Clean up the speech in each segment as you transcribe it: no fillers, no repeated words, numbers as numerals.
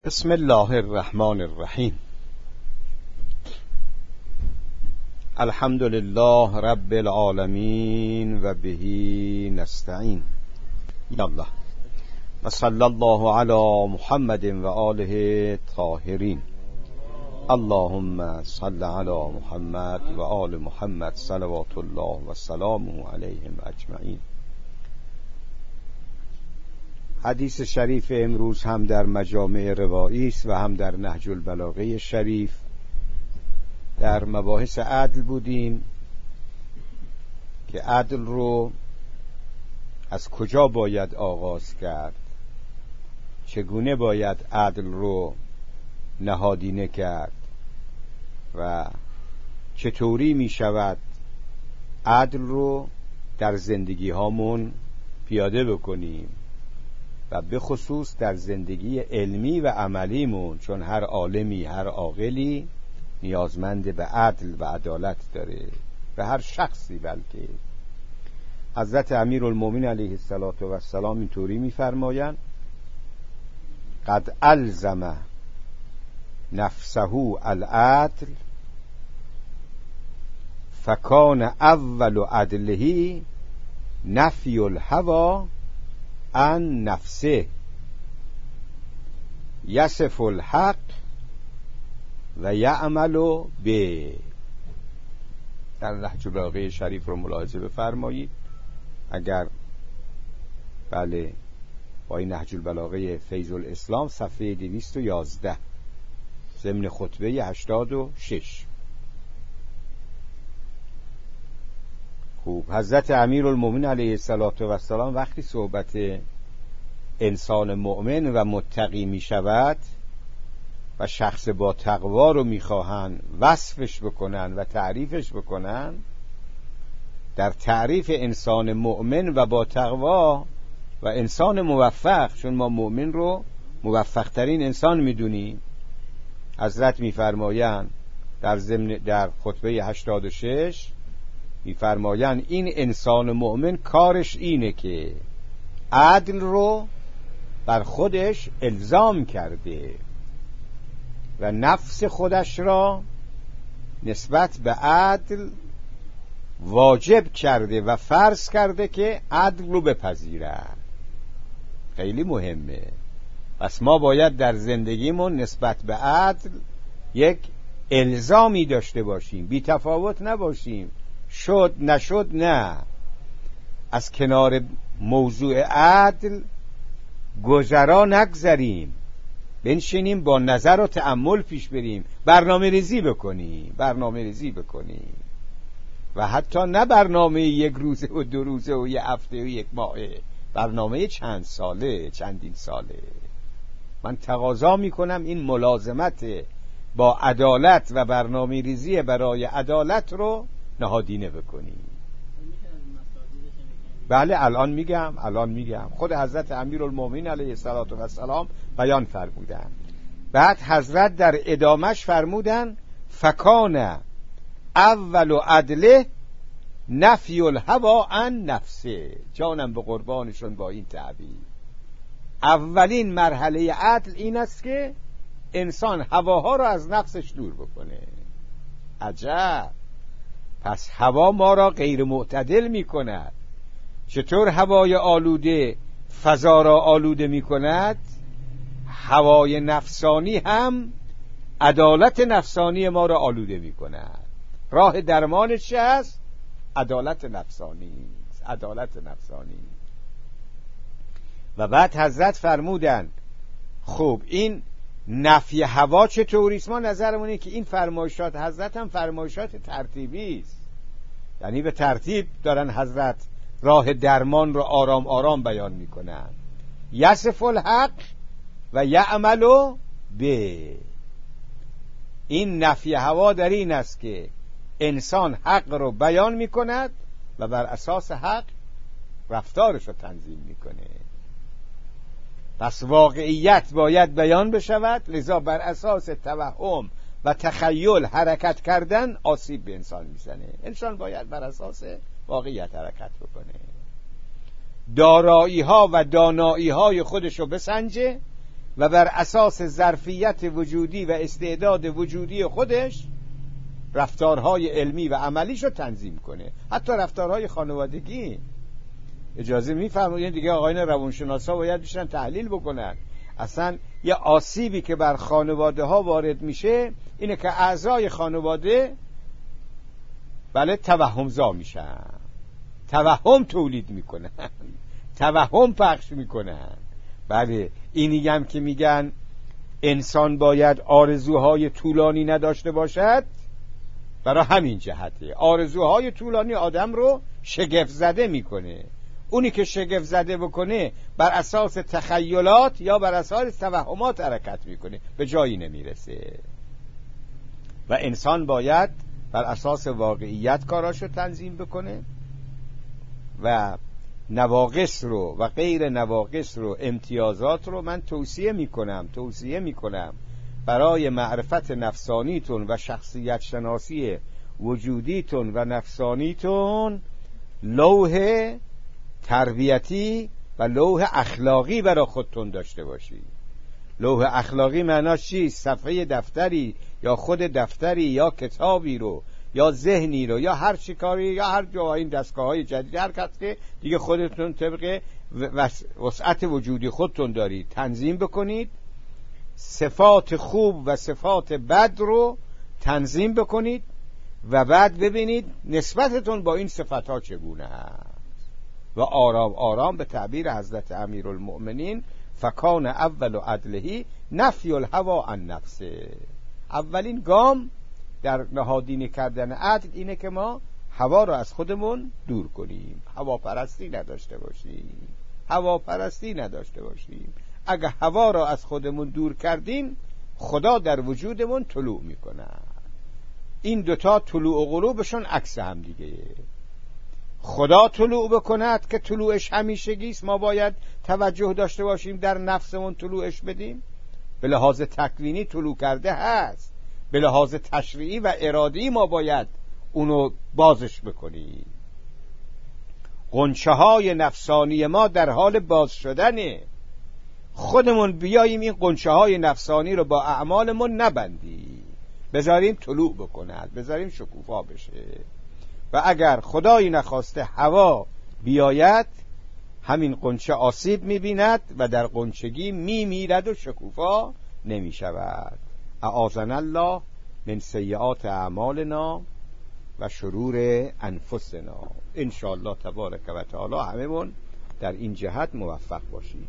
بسم الله الرحمن الرحیم. الحمد لله رب العالمین و بهی نستعین. یالله و صلی الله علی محمد و آله طاهرین. اللهم صل علی محمد و آل محمد صلوات الله و سلامه علیهم اجمعین. حدیث شریف امروز هم در مجامع روایی است و هم در نهج البلاغه شریف. در مباحث عدل بودیم که عدل رو از کجا باید آغاز کرد، چگونه باید عدل رو نهادینه کرد و چطوری می شود عدل رو در زندگی هامون پیاده بکنیم و به خصوص در زندگی علمی و عملیمون، چون هر عالمی هر عاقلی نیازمند به عدل و عدالت داره و هر شخصی. بلکه حضرت امیرالمومنین علیه السلام اینطوری می‌فرمایند: قد الزم نفسه العدل فکان اول عدله نفی الهوى عن نفسه یصف الحق و یعمل به. در نهج البلاغه شریف رو ملاحظه بفرمایید. اگر بله با این نهج البلاغه فیض الاسلام صفحه 211 ضمن خطبه 86. خوب، حضرت امیرالمومنین علیه السلام وقتی صحبت انسان مؤمن و متقی می شود و شخص با تقوا رو می خواهند وصفش بکنن و تعریفش بکنن، در تعریف انسان مؤمن و با تقوا و انسان موفق، چون ما مؤمن رو موفق ترین انسان می دونیم، حضرت می فرمایند در خطبه 86 می‌فرمایند این انسان مؤمن کارش اینه که عدل رو بر خودش الزام کرده و نفس خودش را نسبت به عدل واجب کرده و فرض کرده که عدل رو بپذیره. خیلی مهمه. پس ما باید در زندگیمون نسبت به عدل یک الزامی داشته باشیم، بی تفاوت نباشیم. شد نشد نه، از کنار موضوع عدل گذرا نگذریم، بنشینیم با نظر و تأمل پیش بریم، برنامه ریزی بکنیم و حتی نه برنامه یک روزه و 2 روزه و 1 هفته و 1 ماهه، برنامه چندین ساله. من تقاضا میکنم این ملازمت با عدالت و برنامه ریزی برای عدالت رو نهادینه بکنیم. بله الان میگم خود حضرت امیرالمومنین علیه السلام بیان فرمودن. بعد حضرت در ادامش فرمودن فکان اول عدله نفی الهوى عن نفسه. جانم به قربانشون با این تعبیر. اولین مرحله عدل این است که انسان هواها رو از نفسش دور بکنه. عجب. پس هوا ما را غیر معتدل می کند. چطور هوای آلوده فضا را آلوده می کند، هوای نفسانی هم عدالت نفسانی ما را آلوده می کند. راه درمانش چه است؟ عدالت نفسانی. و بعد حضرت فرمودن خب این نفی هوا چطوریست؟ ما نظرمونه که این فرمایشات حضرت هم فرمایشات ترتیبی است، یعنی به ترتیب دارن حضرت راه درمان رو آرام آرام بیان میکنن. یصف الحق و یعمل به. این نفی هوا در این است که انسان حق رو بیان میکند و بر اساس حق رفتارش رو تنظیم میکنه. پس واقعیت باید بیان بشود، لذا بر اساس توهم و تخیل حرکت کردن آسیب به انسان میزنه. انسان باید بر اساس واقعیت حرکت بکنه، دارایی ها و دانایی های خودشو بسنجه و بر اساس ظرفیت وجودی و استعداد وجودی خودش رفتارهای علمی و عملیشو تنظیم کنه. حتی رفتارهای خانوادگی. اجازه میفرمایید دیگه آقایان روانشناسا باید بشن تحلیل بکنن. اصلا یه آسیبی که بر خانواده ها وارد میشه اینه که اعضای خانواده بله توهمزا میشن، توهم تولید میکنن، توهم پخش میکنن. بله اینی هم که میگن انسان باید آرزوهای طولانی نداشته باشد، برای همین جهته. آرزوهای طولانی آدم رو شگفت زده میکنه. اونی که شگفت زده بکنه بر اساس تخیلات یا بر اساس توهمات حرکت میکنه، به جایی نمیرسه. و انسان باید بر اساس واقعیت کاراشو تنظیم بکنه و نواقص رو و غیر نواقص رو، امتیازات رو من توصیه میکنم برای معرفت نفسانیتون و شخصیت شناسی وجودیتون و نفسانیتون لوح تربیتی و لوح اخلاقی برای خودتون داشته باشید. لوح اخلاقی معناش چیست؟ صفحه دفتری یا خود دفتری یا کتابی رو یا ذهنی رو یا هر چی کاری یا هر جا این دستگاه‌های جدید هر کس که دیگه خودتون طبق وسعت وجودی خودتون دارید تنظیم بکنید. صفات خوب و صفات بد رو تنظیم بکنید و بعد ببینید نسبتتون با این صفت‌ها چگونه است و آرام آرام به تعبیر حضرت امیرالمؤمنین فکان اول عدلهی نفی الهوا عن نفسه. اولین گام در نهادینه کردن عدل اینه که ما هوا رو از خودمون دور کنیم، هواپرستی نداشته باشیم. اگه هوا رو از خودمون دور کردیم خدا در وجودمون طلوع میکنه. این دوتا طلوع و غروبشون عکس هم دیگه. خدا طلوع بکند که طلوعش همیشگیست، ما باید توجه داشته باشیم در نفسمون طلوعش بدیم. به لحاظ تکوینی طلوع کرده هست، به لحاظ تشریعی و ارادی ما باید اونو بازش بکنیم. غنچه های نفسانی ما در حال باز شدنه. خودمون بیاییم این غنچه های نفسانی رو با اعمالمون نبندیم، بذاریم طلوع بکند، بذاریم شکوفا بشه. و اگر خدایی نخواسته هوا بیاید همین غنچه آسیب می‌بیند و در غنچگی میمیرد و شکوفا نمی‌شود. اعاذنا الله من سیئات اعمالنا و شرور انفسنا. ان شاء الله تبارک و تعالی هممون در این جهت موفق باشیم.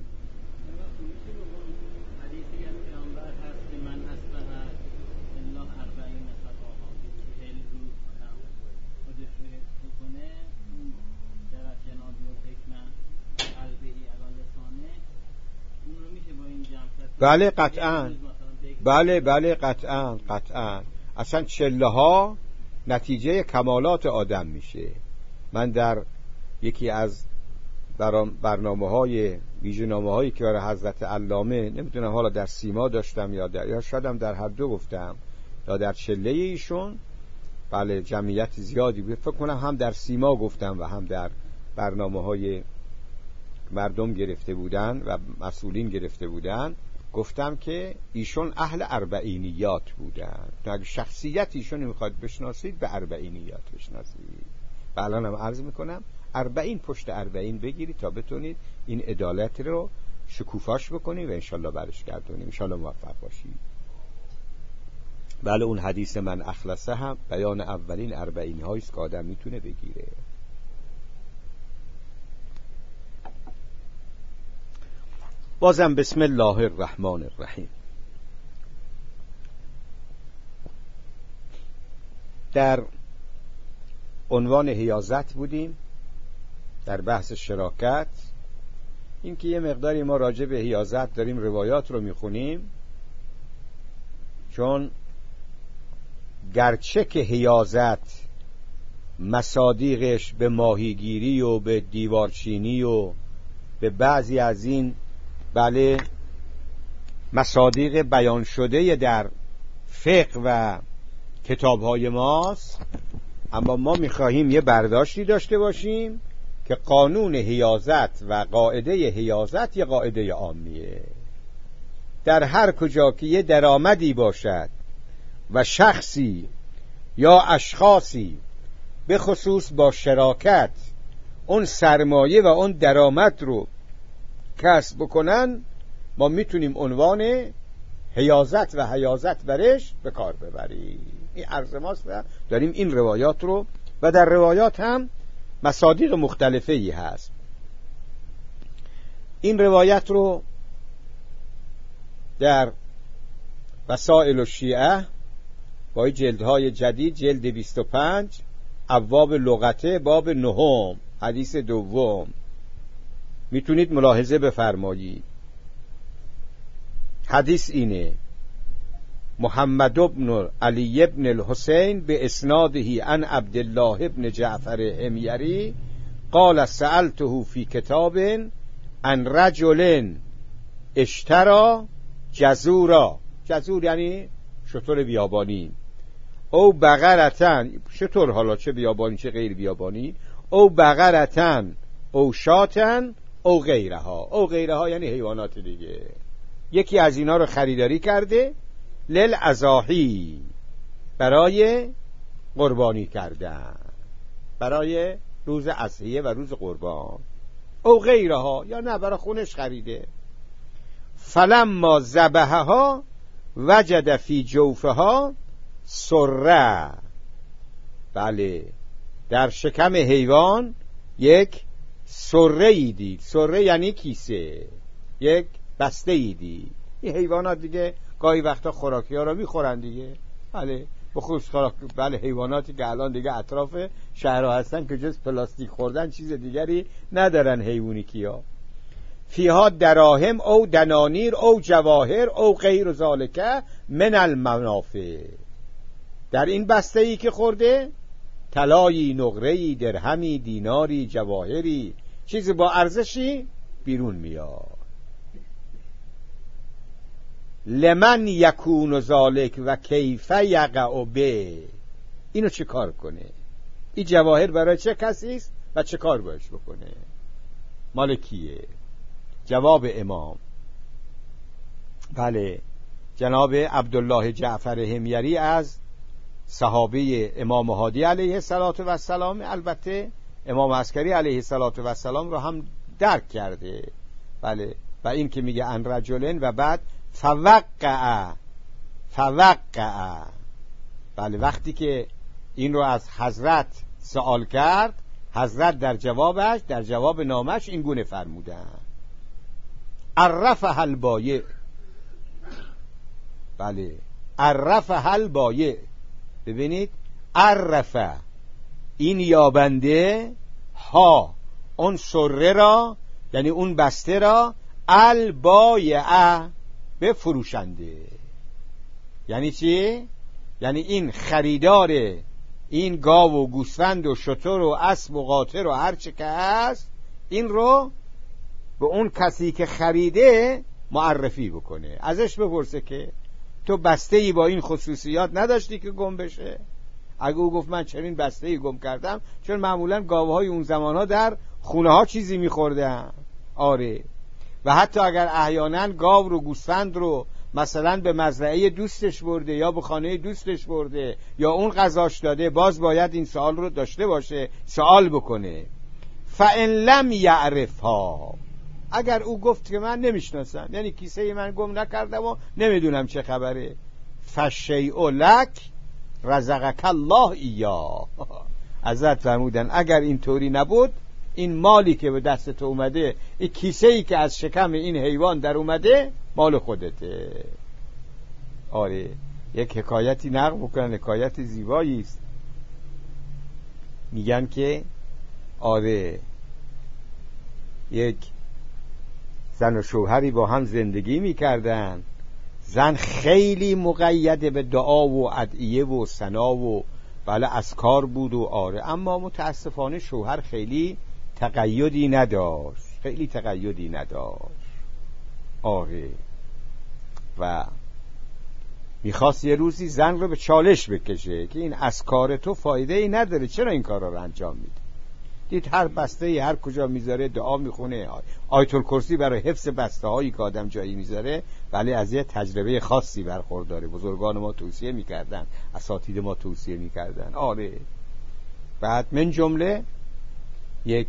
بله قطعاً، بله قطعاً. اصلا چله ها نتیجه کمالات آدم میشه. من در یکی از برنامه‌های ویژه‌نامه‌هایی که برای حضرت علامه نمیدونم حالا در سیما داشتم یا شایدم در هر دو گفتم یا در چله ایشون، بله جمعیت زیادی بود، فکر کنم هم در سیما گفتم و هم در برنامه‌های مردم گرفته بودن و مسئولین گرفته بودن، گفتم که ایشون اهل اربعینیات بودن. اگه شخصیت ایشون میخواد بشناسید به اربعینیات بشناسید. و الان هم عرض میکنم 40 پشت 40 بگیرید تا بتونید این عدالت رو شکوفاش بکنید و انشالله برش گردونید، انشالله موفق باشید. بله اون حدیث من اخلصه هم بیان اولین 40 هاییست که آدم میتونه بگیره. بازم بسم الله الرحمن الرحیم. در عنوان حیازت بودیم، در بحث شراکت. این که یه مقداری ما راجع به حیازت داریم روایات رو میخونیم، چون گرچه که حیازت مصادیقش به ماهیگیری و به دیوارچینی و به بعضی از این بله مصادیق بیان شده در فقه و کتاب‌های ماست، اما ما می‌خواهیم یه برداشتی داشته باشیم که قانون حیازت و قاعده حیازت یه قاعده عامیه. در هر کجا که یه درآمدی باشد و شخصی یا اشخاصی به خصوص با شراکت اون سرمایه و اون درآمد رو کسب بکنن، ما میتونیم عنوان حیازت و حیازت برش به کار ببریم. این عرض ماست و داریم این روایات رو، و در روایات هم مصادیق مختلفه ای هست. این روایت رو در وسائل الشیعه با جلدهای جدید، جلد 25 ابواب لغته، باب 9 حدیث 2 میتونید ملاحظه بفرمایید. حدیث اینه: محمد بن علی بن الحسین به اسناده عن عبدالله بن جعفر حمیری قال سألته فی کتاب عن رجل اشترى جزورا. جزور یعنی شتر بیابانی. او بقرتن، شتر حالا چه بیابانی چه غیر بیابانی. او بقرتن او شاتن او غیرها. او غیرها یعنی حیوانات دیگه. یکی از اینا رو خریداری کرده للعزاحی، برای قربانی کردن، برای روز اضحیه و روز قربان. او غیرها یا نه برای خونش خریده. فلما ذبحها وجد فی جوفها سره. بله، در شکم حیوان یک سره ای دید. سره یعنی کیسه، یک بسته ای دید. این حیوانات دیگه گاهی وقتا خوراکی ها رو میخورن دیگه. بله، بخصوص بله حیواناتی که الان دیگه اطراف شهرها هستن که جز پلاستیک خوردن چیز دیگری ندارن حیوانیکی ها. فیها دراهم او دنانیر او جواهر او غیر ذالک من المنافع. در این بسته ای که خورده طلایی، نقره‌ای، درهمی، دیناری، جواهری، چیزی با ارزشی بیرون میاد. لمن یکون ذالک و کیف یقع به. اینو چه کار کنه؟ این جواهر برای چه کسی است و چه کار باش بکنه؟ مال کیه؟ جواب امام بله، جناب عبدالله جعفر حمیری از صحابه امام هادی علیه السلام. البته امام عسکری علیه السلام رو هم درک کرده. بله، و این که میگه ان رجلن و بعد فوقع. بله، وقتی که این رو از حضرت سوال کرد، حضرت در جوابش، در جواب نامش این گونه فرمودن: عرفها البایع. بله، عرفها البایع. ببینید، عرفه این یابنده، ها اون سره را یعنی اون بسته را، البایع به فروشنده. یعنی چی؟ یعنی این خریدار این گاو و گوسفند و شتر و اسب و قاطر و هر چه که هست، این رو به اون کسی که خریده معرفی بکنه. ازش بپرسه که تو بسته‌ای با این خصوصیات نداشتی که گم بشه؟ اگه او گفت من چنین بسته‌ای گم کردم، چون معمولا گاوهای اون زمانها در خونه ها چیزی می‌خوردن. آره، و حتی اگر احیانا گاو رو گوسفند رو مثلا به مزرعه دوستش برده یا به خانه دوستش برده یا اون غذاش داده، باز باید این سوال رو داشته باشه، سوال بکنه. فَإِن لَمْ يَعْرِفْهَا، اگر او گفت که من نمیشناسم، یعنی کیسه من گم نکردم و نمیدونم چه خبره، فَالشَّيْءُ لَكَ رَزَقَكَ اللَّهُ إِيَّاهُ. حضرت فرمودن اگر این طوری نبود، این مالی که به دست تو اومده، این کیسه‌ای که از شکم این حیوان در اومده، مال خودته. آره، یک حکایتی نقل میکنن، حکایت زیبایی است. میگن که آره، یک زن و شوهری با هم زندگی میکردن. زن خیلی مقیده به دعا و ادعیه و ثنا و بله اذکار بود و آره، اما متاسفانه شوهر خیلی تقیدی نداشت. آره، و میخواست یه روزی زن رو به چالش بکشه که این اذکار تو فایده ای نداره، چرا این کارا رو انجام میدی؟ دید هر بسته هر کجا میذاره دعا میخونه. آیت الکرسی برای حفظ بسته هایی که آدم جایی میذاره ولی از یه تجربه خاصی برخورداره. بزرگان ما توصیه میکردن، اساتید ما توصیه میکردن. آره. بعد من جمله یک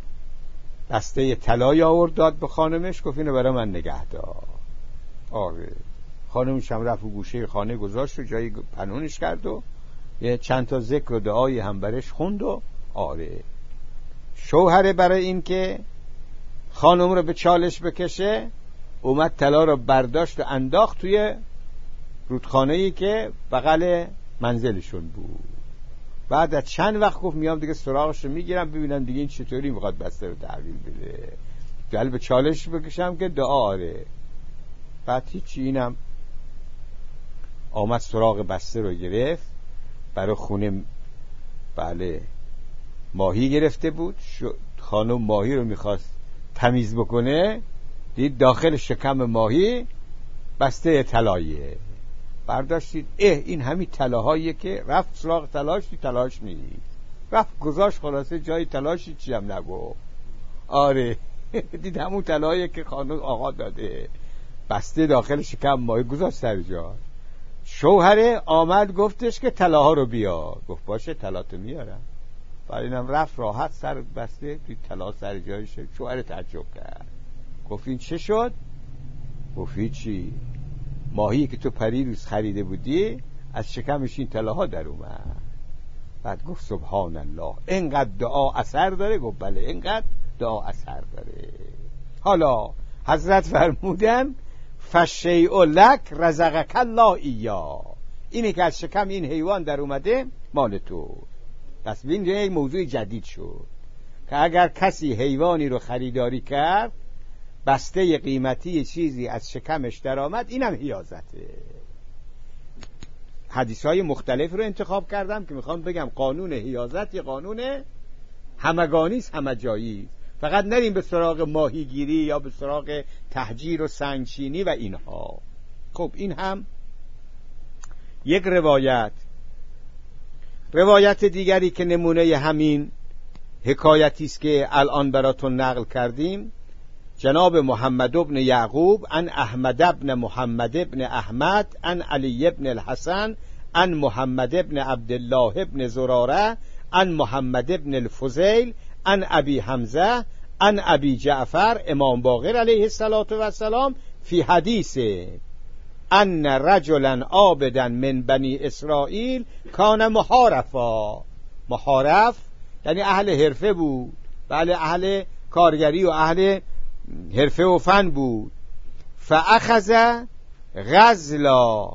بسته طلایی آورد داد به خانمش، گفت اینو برای من نگه دار. آره. خانمش هم رفت و گوشه خانه گذاشت و جایی پنهونش کرد و یه چند تا ذکر و دعایی هم برش خوند و آره. شوهر برای این که خانم رو به چالش بکشه اومد طلا رو برداشت و انداخت توی رودخانه‌ای که بغل منزلشون بود. بعد از چند وقت گفت میام دیگه سراغش رو میگیرم ببینم دیگه این چطوری میخواد بسته رو تحویل بده، جلب به چالش بکشم که دعا. آره. بعد هیچی، اینم آمد سراغ بسته رو گرفت برای خونه. بله ماهی گرفته بود، خانم ماهی رو میخواست تمیز بکنه، دید داخل شکم ماهی بسته طلاییه. برداشتید این همین طلاهاییه که رفت سراغ طلاش، طلاش نیست، رفت گذاشت خلاصه جای طلاشی چی هم نگو. آره. دید همون طلاهاییه که خانم آقا داده، بسته داخل شکم ماهی، گذاشت سر جا. شوهر آمد گفتش که طلاها رو بیار. گفت باشه طلاتو میارم. بعد اینم رفت راحت سر بسته توی طلا سر جایش. شوهر تعجب کرد، گفت این چه شد؟ گفت چی؟ ماهی که تو پریروز خریده بودی از شکمش این طلاها در اومد. بعد گفت سبحان الله، اینقدر دعا اثر داره؟ گفت بله اینقدر دعا اثر داره. حالا حضرت فرمودن فشیء لک رزقک الله ایا، اینی که از شکم این حیوان در اومده مال تو. پس این یک موضوع جدید شد که اگر کسی حیوانی رو خریداری کرد، بسته قیمتی چیزی از شکمش در آمد، اینم حیازته. حدیثهای مختلف رو انتخاب کردم که میخوام بگم قانون حیازت یه قانون همگانیست، همه جایی. فقط نریم به سراغ ماهیگیری یا به سراغ تهجیر و سنگچینی و اینها. خب این هم یک روایت دیگری که نمونه همین حکایتی است که الان براتون نقل کردیم، جناب محمد ابن یعقوب عن احمد ابن محمد ابن احمد عن علی ابن الحسن عن محمد ابن عبدالله ابن زراره عن محمد ابن الفضیل عن ابی حمزه عن ابی جعفر امام باقر علیه السلام فی حدیث ان رجلا عابدا من بنی اسرائیل کان محارفا. محارف یعنی اهل حرفه بود، بله اهل کارگری و اهل حرفه و فن بود. فاخذ غزلا،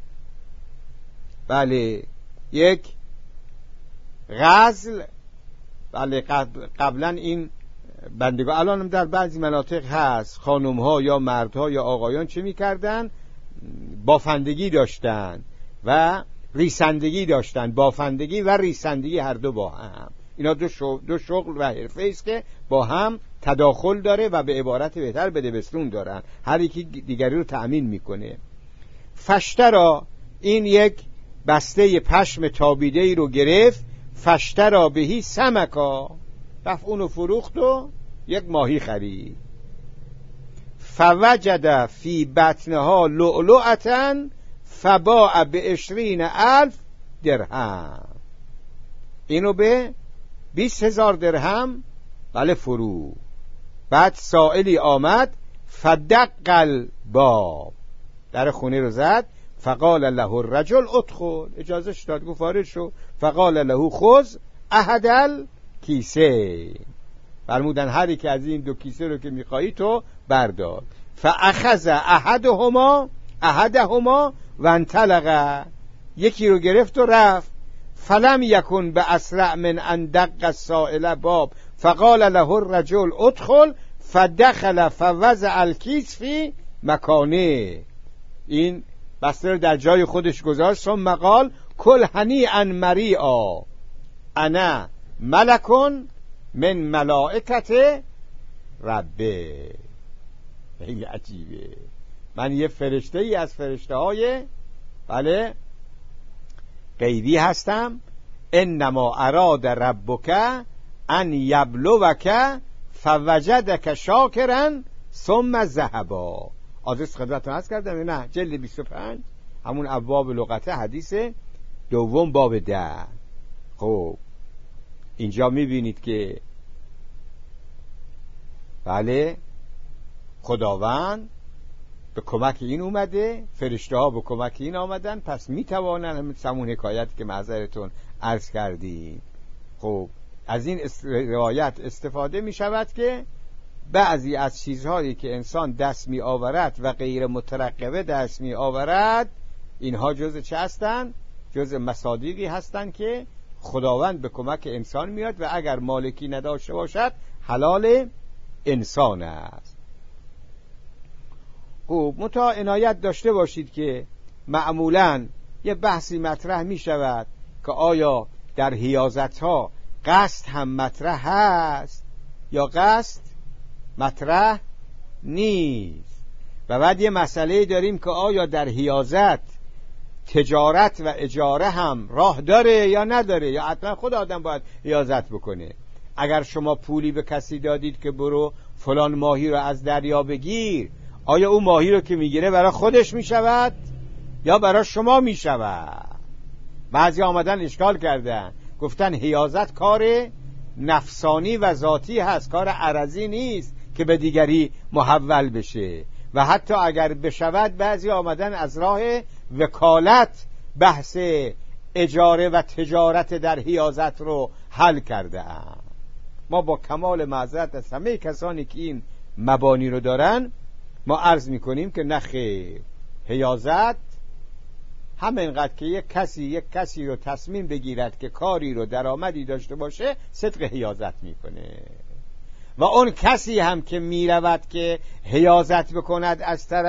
بله یک غزل، بله قبلا این بندگان الان هم در بعضی مناطق هست، خانم ها یا مردها یا آقایان چه میکردن؟ بافندگی داشتن و ریسندگی داشتن. بافندگی و ریسندگی هر دو با هم، اینا دو شغل و حرفه است که با هم تداخل داره و به عبارت بهتر بدبستون دارن، هر یکی دیگری رو تأمین میکنه. فشترا، این یک بسته پشم تابیده ای رو گرفت، فشترا بهی سمکا، رفت اونو فروخت و یک ماهی خرید. فوجد فی بطنها لؤلؤة فباع ب20,000 درهم، اینو به 20,000 درهم بله فرو. بعد سائلی آمد فدق الباب، در خونه رو زد. فقال له الرجل ادخل، اجازه داد، گفت وارد شو. فقال له خذ احد الکیسه، فرمودن هر یک از این دو کیسه رو که میخوایی تو بردار. فاخذ احدهما و انطلق، یکی رو گرفت و رفت. فلم یکن باسرع من ان دق السائل باب فقال له الرجل ادخل فدخل فوضع الکیس فی مکانه، این بسته رو در جای خودش گذاشت. ثم قال کل هنیئا مریعا انا ملکن من ملائکت ربه. خیلی عجیبه، من یه فرشته ای از فرشته های بله غیبی هستم. انما اراد ربک ان یبلوک فوجدک شاکرا ثم ذهبا. آدرس خدمتتون عرض کردم نه؟ جلد 25 همون ابواب لغته حدیث دوم باب 10. خب اینجا میبینید که بله خداوند به کمک این اومده، فرشته ها به کمک این آمدن، پس میتوانن همون حکایت که معذرتون عرض کردیم. خب از این روایت استفاده می شود که بعضی از چیزهایی که انسان دست می آورد و غیر مترقبه دست می آورد، اینها جزء چه هستند؟ جزء مصادیقی هستند که خداوند به کمک انسان میاد و اگر مالکی نداشته باشد حلال انسان است. خب متأ عنایت داشته باشید که معمولاً یه بحثی مطرح می شود که آیا در حیازت ها قصد هم مطرح هست یا قصد مطرح نیست. و بعد یه مسئله داریم که آیا در حیازت تجارت و اجاره هم راه داره یا نداره، یا حتما خود آدم باید حیازت بکنه. اگر شما پولی به کسی دادید که برو فلان ماهی رو از دریا بگیر، آیا اون ماهی رو که میگیره برای خودش میشود یا برای شما میشود؟ بعضی آمدن اشکال کردن، گفتن حیازت کار نفسانی و ذاتی هست، کار عرضی نیست که به دیگری محول بشه. و حتی اگر بشود بعضی آمدن از راه وکالت بحث اجاره و تجارت در حیازت رو حل کرده ام. ما با کمال معذرت از همه کسانی که این مبانی رو دارن ما عرض میکنیم که نخیر، حیازت همینقدر که یک کسی رو تصمیم بگیرد که کاری رو درآمدی داشته باشه صدق حیازت میکنه، و اون کسی هم که میرود که حیازت بکند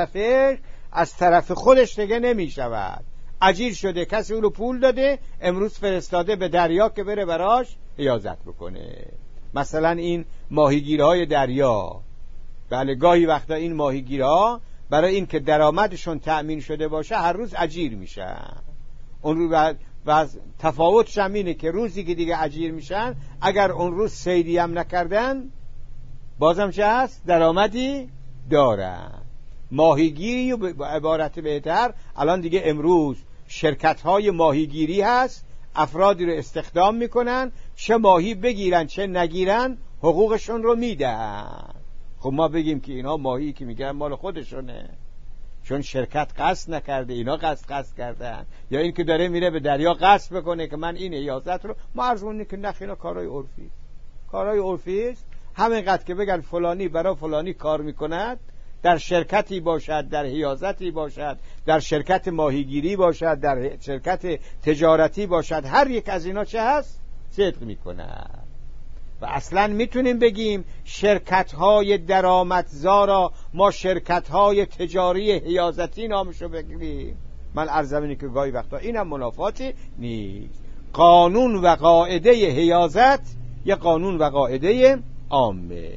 از طرف خودش دیگه نمیشود. اجیر شده، کسی اون رو پول داده، امروز فرستاده به دریا که بره براش حیازت بکنه. مثلا این ماهیگیرهای دریا، بله گاهی وقتا این ماهیگیرها برای این که درآمدشون تأمین شده باشه هر روز اجیر میشن. اون رو و تفاوتش هم اینه که روزی که دیگه اجیر میشن اگر اون روز صیدی هم نکردن بازم چه هست؟ درآمدی دارن. ماهیگیری و به عبارت بهتر الان دیگه امروز شرکت‌های ماهیگیری هست، افرادی رو استخدام میکنن، چه ماهی بگیرن چه نگیرن حقوقشون رو میدن. خب ما بگیم که اینا ماهی که میگیرن مال خودشونه، چون شرکت قصد نکرده، اینا قصد کردن، یا این که داره میره به دریا قصد بکنه که من این حیازت رو، ما عرضونی که نخ اینا کارهای عرفی است. همینقدر که بگن فلانی برای فلانی کار میکند، در شرکتی باشد، در حیازتی باشد، در شرکت ماهیگیری باشد، در شرکت تجارتی باشد، هر یک از اینا چه هست؟ صدق میکند. و اصلا میتونیم بگیم شرکت‌های درآمدزا را ما شرکت‌های تجاری حیازتی نامشو بگیریم. من عرضم اینه که گاهی وقتا اینم منافاتی نیست. قانون و قاعده حیازت یا قانون و قاعده عامه.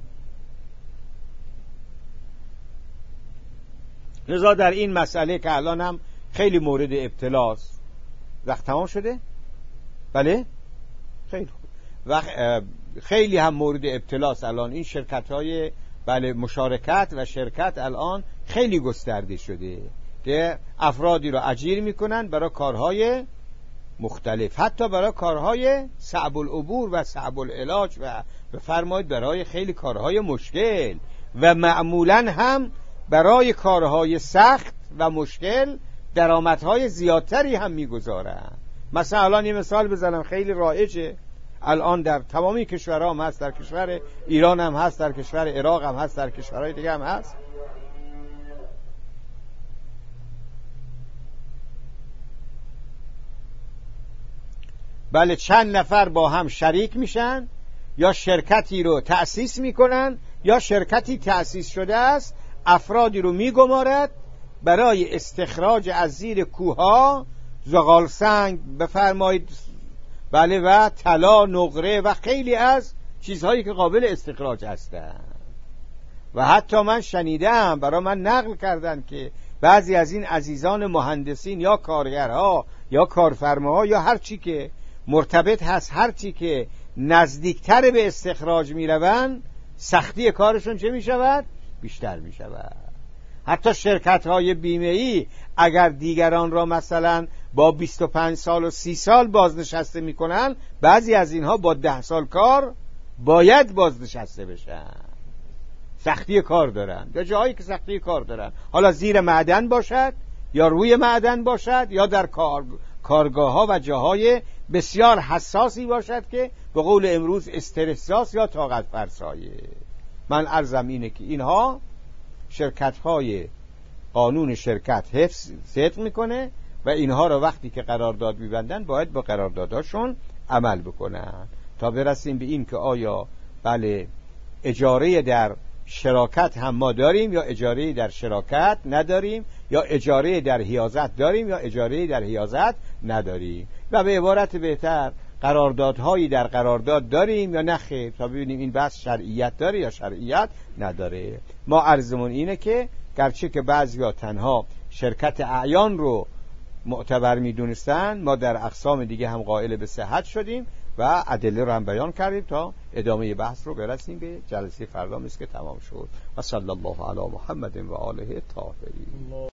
لذا در این مسئله که الان هم خیلی مورد ابتلاست. وقت تمام شده؟ بله؟ خیلی خوب. خیلی هم مورد ابتلاست الان این شرکت‌های بله مشارکت و شرکت الان خیلی گسترده شده که افرادی رو اجیر میکنن برای کارهای مختلف، حتی برای کارهای صعب العبور و صعب العلاج و بفرمایید برای خیلی کارهای مشکل، و معمولا هم برای کارهای سخت و مشکل درآمدهای زیادتری هم میگذارن. مثلا الان یه مثال بزنم خیلی رایجه، الان در تمامی کشورها هم هست، در کشور ایران هم هست، در کشور عراق هم هست، در کشورهای دیگه هم هست. بله چند نفر با هم شریک میشن، یا شرکتی رو تأسیس میکنن یا شرکتی تأسیس شده است، افرادی رو میگمارد برای استخراج از زیر کوها زغال سنگ بفرمایید بله و طلا، نقره و خیلی از چیزهایی که قابل استخراج هستند. و حتی من شنیدم، برای من نقل کردن که بعضی از این عزیزان مهندسین یا کارگرها یا کارفرماها یا هر چی که مرتبط هست، هر چی که نزدیکتر به استخراج می روند سختی کارشون چه می شود؟ بیشتر می شود. حتی شرکت های بیمه‌ای اگر دیگران را مثلا با 25 سال و 30 سال بازنشسته می کنن، بعضی از اینها با 10 سال کار باید بازنشسته بشن. سختی کار دارن، یا جایی که سختی کار دارن، حالا زیر معدن باشد یا روی معدن باشد یا در کارگاه ها و جاهای بسیار حساسی باشد که به قول امروز استرساس یا طاقت فرسایه. من عرضم اینه که اینها شرکت های قانون شرکت حفظ صدق میکنه و اینها را وقتی که قرارداد میبندن باید با قرارداداشون عمل بکنن تا برسیم به این که آیا بله اجاره در شراکت هم ما داریم یا اجاره در شراکت نداریم، یا اجاره در حیازت داریم یا اجاره در حیازت نداریم، و به عبارت بهتر قراردادهایی در قرارداد داریم یا نه خیر، تا ببینیم این بحث شرعیت داره یا شرعیت نداره. ما عرضمون اینه که گرچه که بعضیا تنها شرکت اعیان رو معتبر میدونستن، ما در اقسام دیگه هم قائل به صحت شدیم و ادله رو هم بیان کردیم تا ادامه بحث رو برسیم به جلسه فردا که تمام شد. و صلی الله علی محمد و آله الطاهرین.